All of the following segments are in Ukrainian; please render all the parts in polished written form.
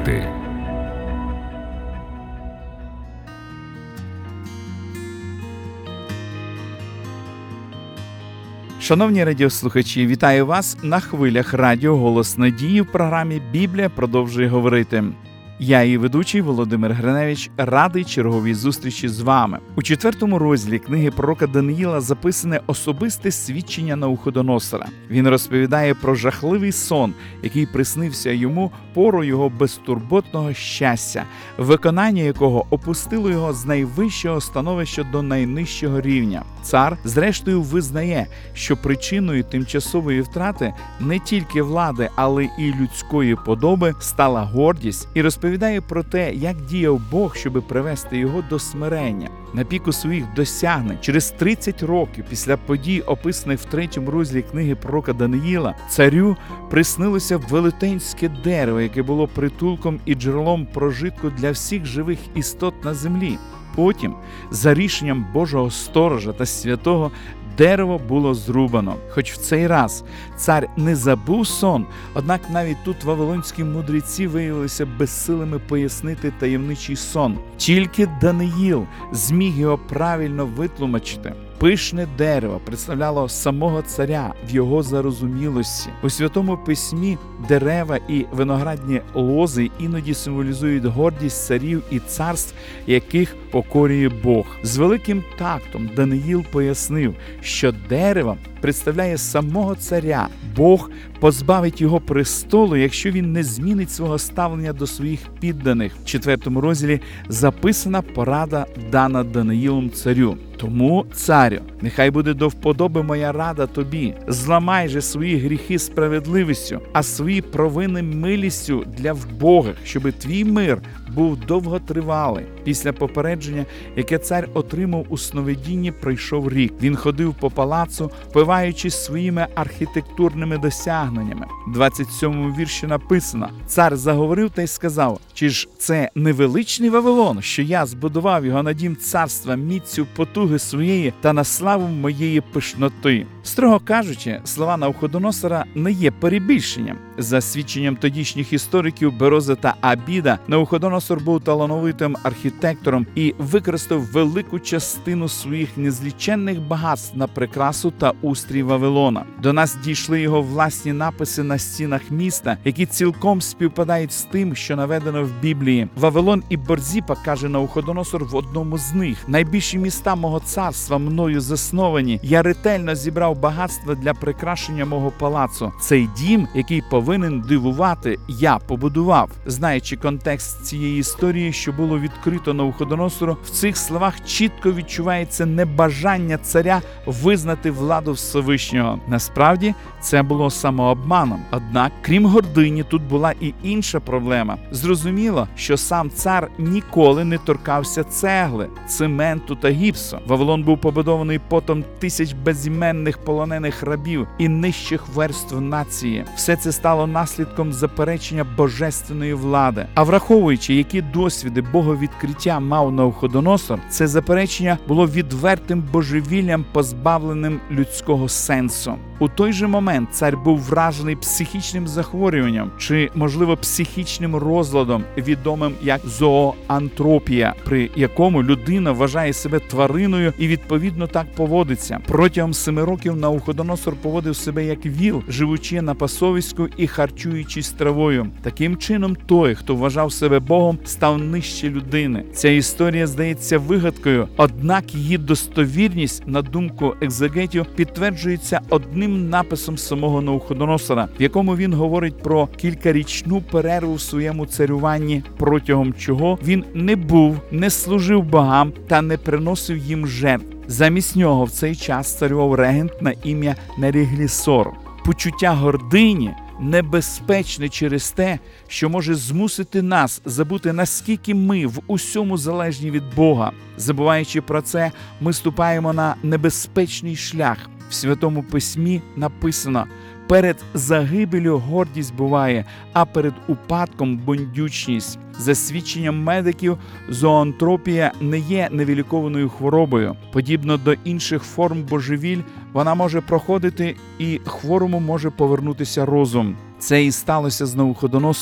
говорити. Шановні радіослухачі, вітаю вас на хвилях радіо «Голос надії» в програмі «Біблія продовжує говорити». Я, її ведучий Володимир Гриневич, радий черговій зустрічі з вами. У 4 розділі книги пророка Даниїла записане особисте свідчення Навуходоносора. Він розповідає про жахливий сон, який приснився йому пору його безтурботного щастя, виконання якого опустило його з найвищого становища до найнижчого рівня. Цар, зрештою, визнає, що причиною тимчасової втрати не тільки влади, але і людської подоби стала гордість, і розповідає про те, як діяв Бог, щоби привести його до смирення. На піку своїх досягнень, через 30 років після подій, описаних в 3 розділі книги пророка Даниїла, царю приснилося велетенське дерево, яке було притулком і джерелом прожитку для всіх живих істот на землі. Потім, за рішенням Божого сторожа та святого, дерево було зрубано. Хоч в цей раз цар не забув сон, однак навіть тут вавилонські мудреці виявилися безсилими пояснити таємничий сон. Тільки Даниїл зміг його правильно витлумачити. Пишне дерево представляло самого царя в його зарозумілості. У Святому Письмі дерева і виноградні лози іноді символізують гордість царів і царств, яких покорює Бог. З великим тактом Даниїл пояснив, що дерево представляє самого царя. Бог позбавить його престолу, якщо він не змінить свого ставлення до своїх підданих. В 4 розділі записана порада, дана Даниїлом царю. Тому, царю, нехай буде до вподоби моя рада тобі. Зламай же свої гріхи справедливістю, а свої провини милістю для вбогих, щоби твій мир був довготривалий. Після попередження, яке цар отримав у сновидінні, пройшов рік. Він ходив по палацу, впиваючись своїми архітектурними досягненнями. В 27 вірші написано: «Цар заговорив та й сказав: чи ж це не величний Вавилон, що я збудував його на дім царства міцю потуги своєї та на славу моєї пишноти». Строго кажучи, слова Навуходоносора не є перебільшенням. За свідченням тодішніх істориків Берози та Абіда, Навуходоносор був талановитим архітектором і використав велику частину своїх незліченних багатств на прикрасу та устрій Вавилона. До нас дійшли його власні написи на стінах міста, які цілком співпадають з тим, що наведено в Біблії. Вавилон і Борзіпа, каже Навуходоносор в одному з них: «Найбільші міста мого царства мною засновані. Я ретельно зібрав багатства для прикрашення мого палацу. Цей дім, який повинен дивувати, я побудував». Знаючи контекст цієї історії, що було відкрито Навуходоносору, в цих словах чітко відчувається небажання царя визнати владу Всевишнього. Насправді, це було самообманом. Однак, крім гордині, тут була і інша проблема. Зрозуміло, що сам цар ніколи не торкався цегли, цементу та гіпсу. Вавилон був побудований потом тисяч безіменних полонених рабів і нижчих верств нації. Все це стало наслідком заперечення божественної влади. А враховуючи, які досвіди боговідкриття мав Навуходоносор, це заперечення було відвертим божевіллям, позбавленим людського сенсу. У той же момент цар був вражений психічним захворюванням чи, можливо, психічним розладом, відомим як зооантропія, при якому людина вважає себе твариною і відповідно так поводиться. Протягом 7 років Навуходоносор поводив себе як віл, живучи на пасовиську і харчуючись травою. Таким чином, той, хто вважав себе Богом, став нижче людини. Ця історія здається вигадкою, однак її достовірність, на думку екзегетів, підтверджується одним написом самого Навуходоносора, в якому він говорить про кількарічну перерву в своєму царюванні, протягом чого він не був, не служив богам та не приносив їм жертв. Замість нього в цей час царював регент на ім'я Неріглісор. Почуття гордині небезпечне через те, що може змусити нас забути, наскільки ми в усьому залежні від Бога. Забуваючи про це, ми ступаємо на небезпечний шлях. В Святому Письмі написано: «Перед загибелю гордість буває, а перед упадком бундючність». За свідченням медиків, зооантропія не є невилікованою хворобою. Подібно до інших форм божевіль, вона може проходити і хворому може повернутися розум. Це і сталося з Навуходоносором.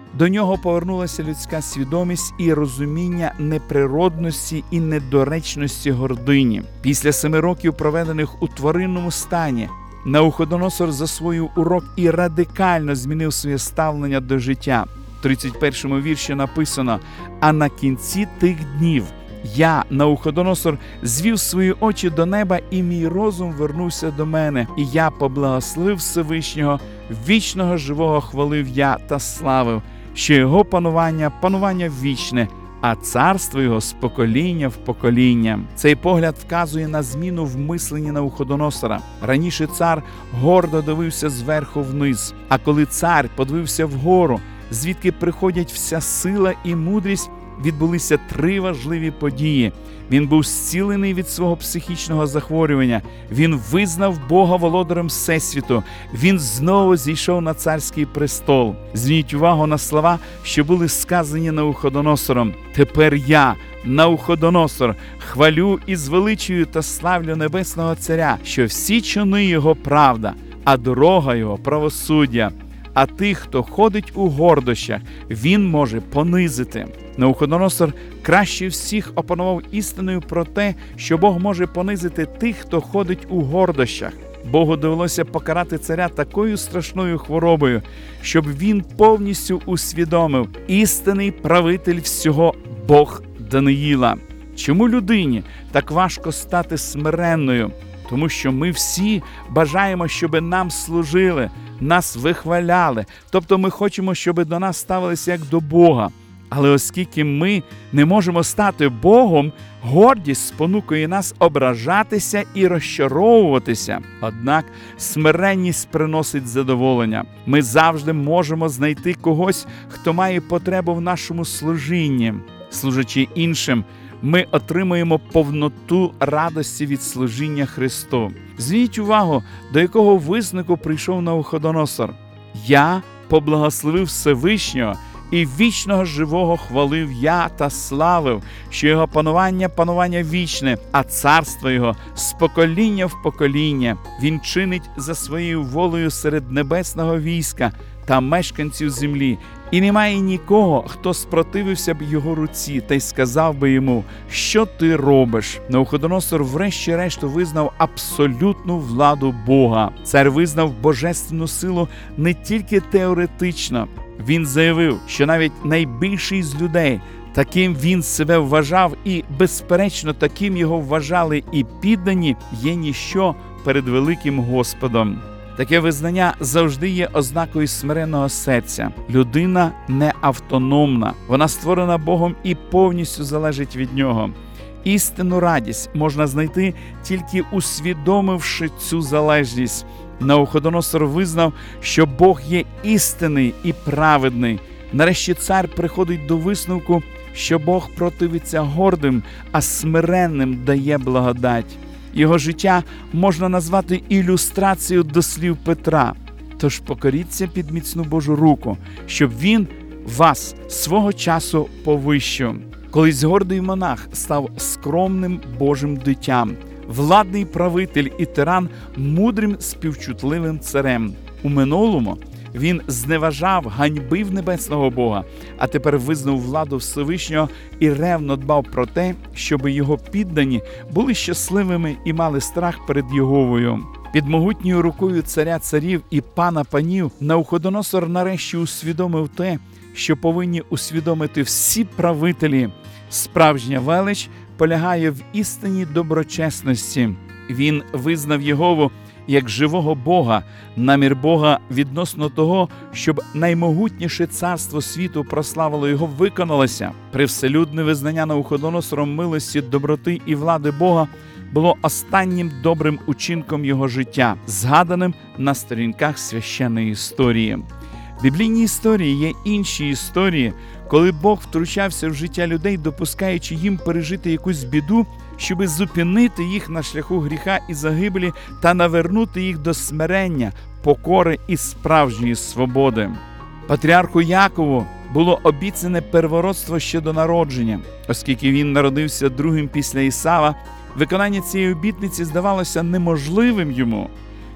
До нього повернулася людська свідомість і розуміння неприродності і недоречності гордині. Після 7 років, проведених у тваринному стані, Навуходоносор засвоїв урок і радикально змінив своє ставлення до життя. В 31-му вірші написано: «А на кінці тих днів я, Навуходоносор, звів свої очі до неба, і мій розум вернувся до мене, і я поблагословив Всевишнього, вічного живого хвалив я та славив, що його панування вічне, а царство його з покоління в покоління». Цей погляд вказує на зміну в мисленні Навуходоносора. Раніше цар гордо дивився зверху вниз, а коли цар подивився вгору, звідки приходять вся сила і мудрість, відбулися 3 важливі події. Він був зцілений від свого психічного захворювання, він визнав Бога володарем Всесвіту, він знову зійшов на царський престол. Зверніть увагу на слова, що були сказані Навуходоносором: «Тепер я, Навуходоносор, хвалю і звеличую та славлю Небесного Царя, що всі чини його правда, а дорога його правосуддя. А тих, хто ходить у гордощах, він може понизити». Навуходоносор краще всіх опанував істиною про те, що Бог може понизити тих, хто ходить у гордощах. Богу довелося покарати царя такою страшною хворобою, щоб він повністю усвідомив: істинний правитель всього – Бог Даниїла. Чому людині так важко стати смиренною? Тому що ми всі бажаємо, щоб нам служили, нас вихваляли. Тобто ми хочемо, щоб до нас ставилися як до Бога. Але оскільки ми не можемо стати Богом, гордість спонукує нас ображатися і розчаровуватися. Однак смиренність приносить задоволення. Ми завжди можемо знайти когось, хто має потребу в нашому служінні. Служачи іншим, ми отримуємо повноту радості від служіння Христу. Зверніть увагу, до якого висновку прийшов Навуходоносор: «Я поблагословив Всевишнього, і вічного живого хвалив я та славив, що його панування вічне, а царство його з покоління в покоління. Він чинить за своєю волею серед небесного війська та мешканців землі. І немає нікого, хто спротивився б його руці та й сказав би йому: що ти робиш?» Навуходоносор врешті-решт визнав абсолютну владу Бога. Цар визнав божественну силу не тільки теоретично. Він заявив, що навіть найбільший з людей, таким він себе вважав, і, безперечно, таким його вважали і піддані, є ніщо перед великим Господом. Таке визнання завжди є ознакою смиренного серця. Людина не автономна, вона створена Богом і повністю залежить від Нього. Істинну радість можна знайти, тільки усвідомивши цю залежність. Навуходоносор визнав, що Бог є істинний і праведний. Нарешті цар приходить до висновку, що Бог противиться гордим, а смиренним дає благодать. Його життя можна назвати ілюстрацією до слів Петра. Тож покоріться під міцну Божу руку, щоб він вас свого часу повищив. Колись гордий монах став скромним Божим дитям, владний правитель і тиран мудрим співчутливим царем. У минулому він зневажав, ганьбив небесного Бога, а тепер визнав владу Всевишнього і ревно дбав про те, щоб його піддані були щасливими і мали страх перед Єговою. Під могутньою рукою царя царів і пана панів Навуходоносор нарешті усвідомив те, що повинні усвідомити всі правителі. Справжня велич полягає в істинній доброчесності. Він визнав Єгову як живого Бога, намір Бога відносно того, щоб наймогутніше царство світу прославило його, виконалося. Привселюдне визнання Навуходоносором милості, доброти і влади Бога було останнім добрим учинком його життя, згаданим на сторінках священної історії. В біблійній історії є інші історії, коли Бог втручався в життя людей, допускаючи їм пережити якусь біду, щоби зупинити їх на шляху гріха і загибелі та навернути їх до смирення, покори і справжньої свободи. Патріарху Якову було обіцяне первородство ще до народження. Оскільки він народився другим після Ісава, виконання цієї обітниці здавалося неможливим йому.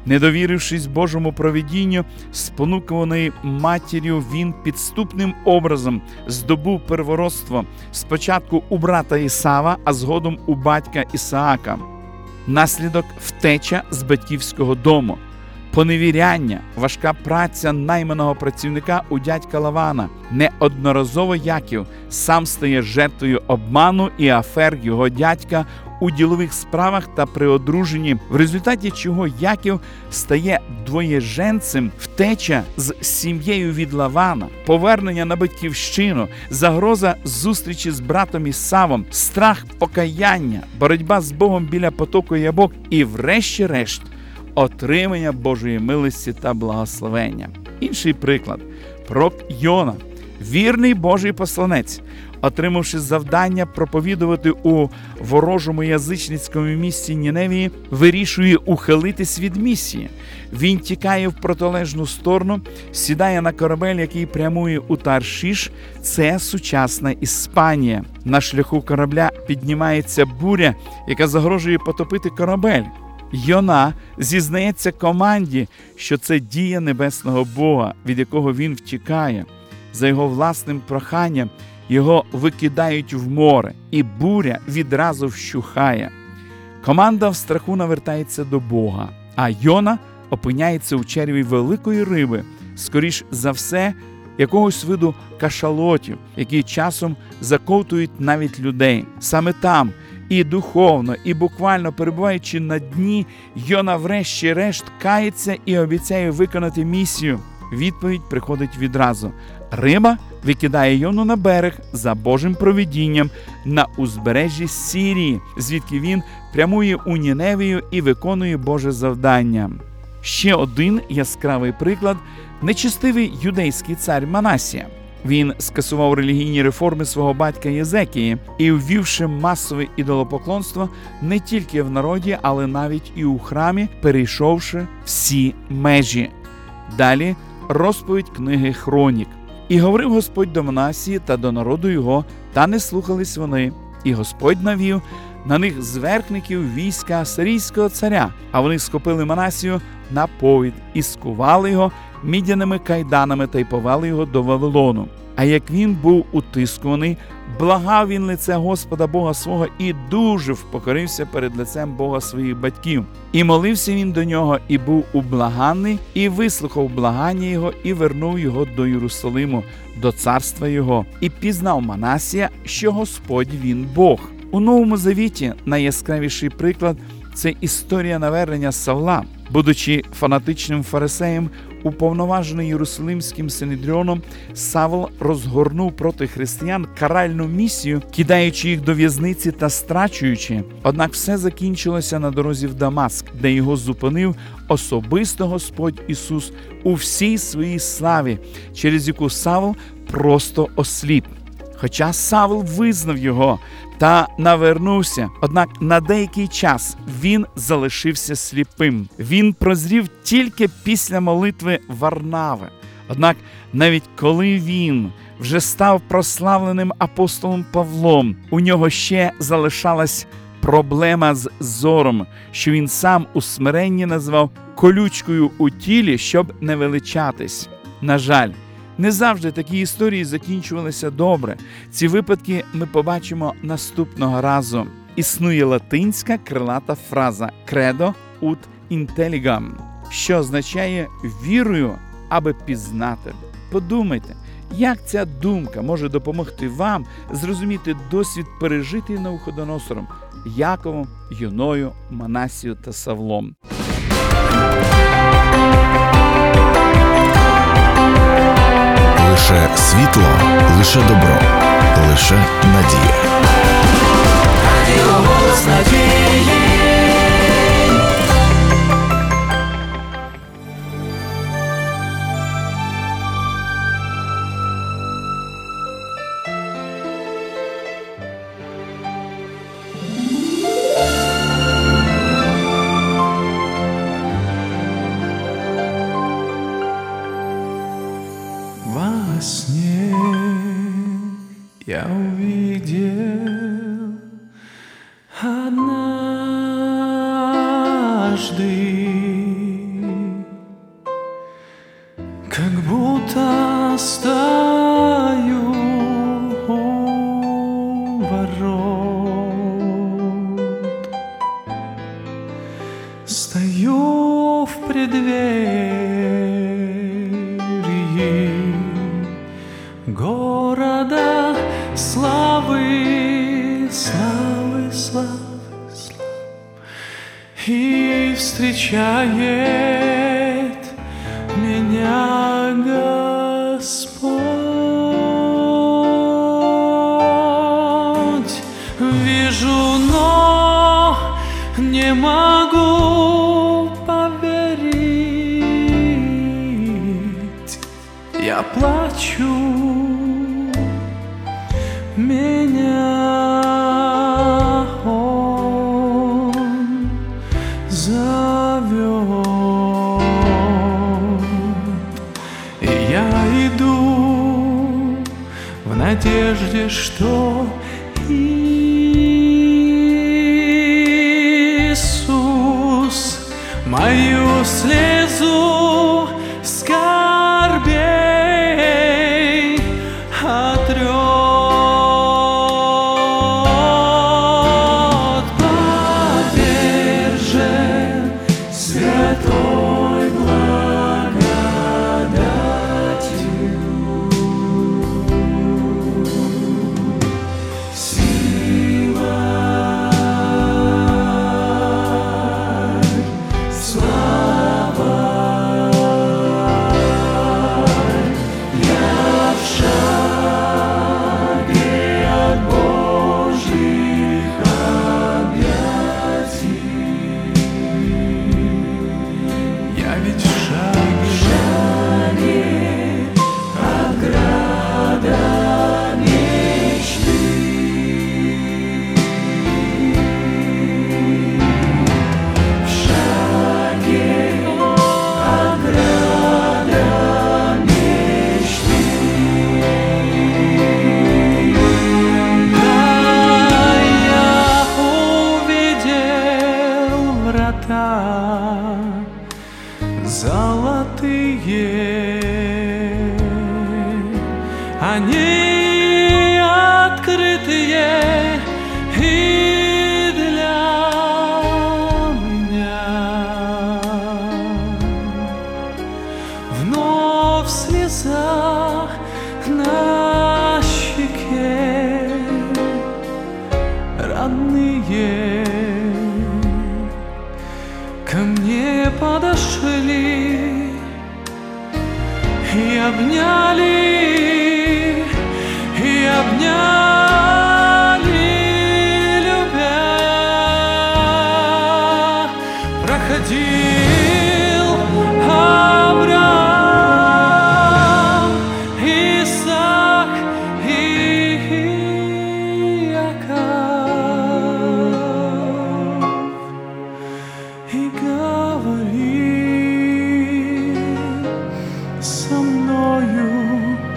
Не довірившись Божому провидінню, спонуканий матір'ю, він підступним образом здобув первородство спочатку у брата Ісава, а згодом у батька Ісаака. Наслідок – втеча з батьківського дому, поневіряння, важка праця найманого працівника у дядька Лавана. Неодноразово Яків сам стає жертвою обману і афер його дядька у ділових справах та при одруженні, в результаті чого Яків стає двоєженцем, втеча з сім'єю від Лавана, повернення на батьківщину, загроза зустрічі з братом Ісавом, страх покаяння, боротьба з Богом біля потоку Ябок і врешті-решт отримання Божої милості та благословення. Інший приклад – пророк Йона, вірний Божий посланець, отримавши завдання проповідувати у ворожому язичницькому місті Ніневії, вирішує ухилитись від місії. Він тікає в протилежну сторону, сідає на корабель, який прямує у Таршиш, це сучасна Іспанія. На шляху корабля піднімається буря, яка загрожує потопити корабель. Йона зізнається команді, що це дія небесного Бога, від якого він втікає. За його власним проханням його викидають в море, і буря відразу вщухає. Команда в страху навертається до Бога, а Йона опиняється у черві великої риби, скоріш за все, якогось виду кашалотів, які часом заковтують навіть людей. Саме там, і духовно, і буквально перебуваючи на дні, Йона врешті-решт кається і обіцяє виконати місію. Відповідь приходить відразу. Риба викидає Йону на берег за Божим провидінням на узбережжі Сирії, звідки він прямує у Ніневію і виконує Боже завдання. Ще один яскравий приклад – нечестивий юдейський цар Манасія. Він скасував релігійні реформи свого батька Єзекії і, ввівши масове ідолопоклонство не тільки в народі, але навіть і у храмі, перейшовши всі межі. Далі розповідь книги Хронік. «І говорив Господь до Манасії та до народу його, та не слухались вони. І Господь навів на них зверхників війська Асирійського царя, а вони схопили Манасію на повід і скували його мідяними кайданами та й повели його до Вавилону. А як він був утискуваний, благав він лице Господа Бога свого і дуже впокорився перед лицем Бога своїх батьків. І молився він до нього, і був ублаганний, і вислухав благання його, і вернув його до Єрусалиму, до царства його. І пізнав Манасія, що Господь він Бог». У Новому Завіті найяскравіший приклад – це історія навернення Савла. Будучи фанатичним фарисеєм, уповноважений Єрусалимським Синедріоном, Савл розгорнув проти християн каральну місію, кидаючи їх до в'язниці та страчуючи. Однак все закінчилося на дорозі в Дамаск, де його зупинив особисто Господь Ісус у всій своїй славі, через яку Савл просто осліп. Хоча Савл визнав його та навернувся, однак на деякий час він залишився сліпим. Він прозрів тільки після молитви Варнави. Однак навіть коли він вже став прославленим апостолом Павлом, у нього ще залишалась проблема з зором, що він сам у смиренні назвав колючкою у тілі, щоб не величатись. На жаль, не завжди такі історії закінчувалися добре. Ці випадки ми побачимо наступного разу. Існує латинська крилата фраза «credo ut intelligam», що означає «вірую, аби пізнати». Подумайте, як ця думка може допомогти вам зрозуміти досвід, пережитий Навуходоносором, Яковом, Йоною, Манасією та Савлом. Лише світло, лише добро, лише надія. Радіо «Голос надії». Во сне я увидел однажды как будто стою у ворот, стою в преддверии города славы, славы, славы, славы, и встречает меня Господь. Вижу, но не могу поверить. Я плачу, меня Он зовет. И я иду в надежде, что Иисус мою слезу скорбей отрет. Повержен святой благодатью, сила, слава, я в шаге от Божьих объятий. Я ведь в шаге от града мечты. В шаге от града мечты. Да, я увидел врата золотые, они открытые и для меня. Вновь слеза на щеке, родные ко мне подошли и обняли, любя. Проходил Авраам, Исаак и Иаков, и говорит со мною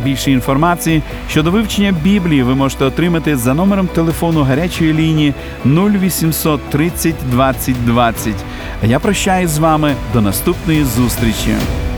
Більше інформації щодо вивчення Біблії ви можете отримати за номером телефону гарячої лінії 0800 30 20 20. А я прощаюсь з вами до наступної зустрічі.